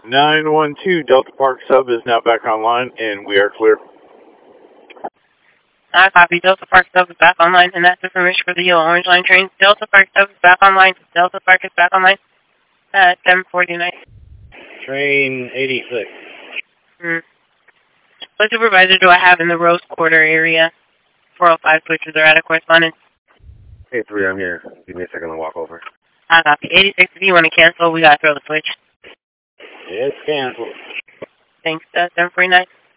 912 Delta Park sub is now back online, and we are clear. I copy. Delta Park sub is back online, and that's information for the Yellow Orange Line train. Delta Park sub is back online. Delta Park is back online at 7:49. Train 86. What supervisor do I have in the Rose Quarter area? 405 switches are out of correspondence. Hey, 3, I'm here. Give me a second to walk over. I copy. 86, if you want to cancel, we got to throw the switch. It's canceled. Thanks, 749.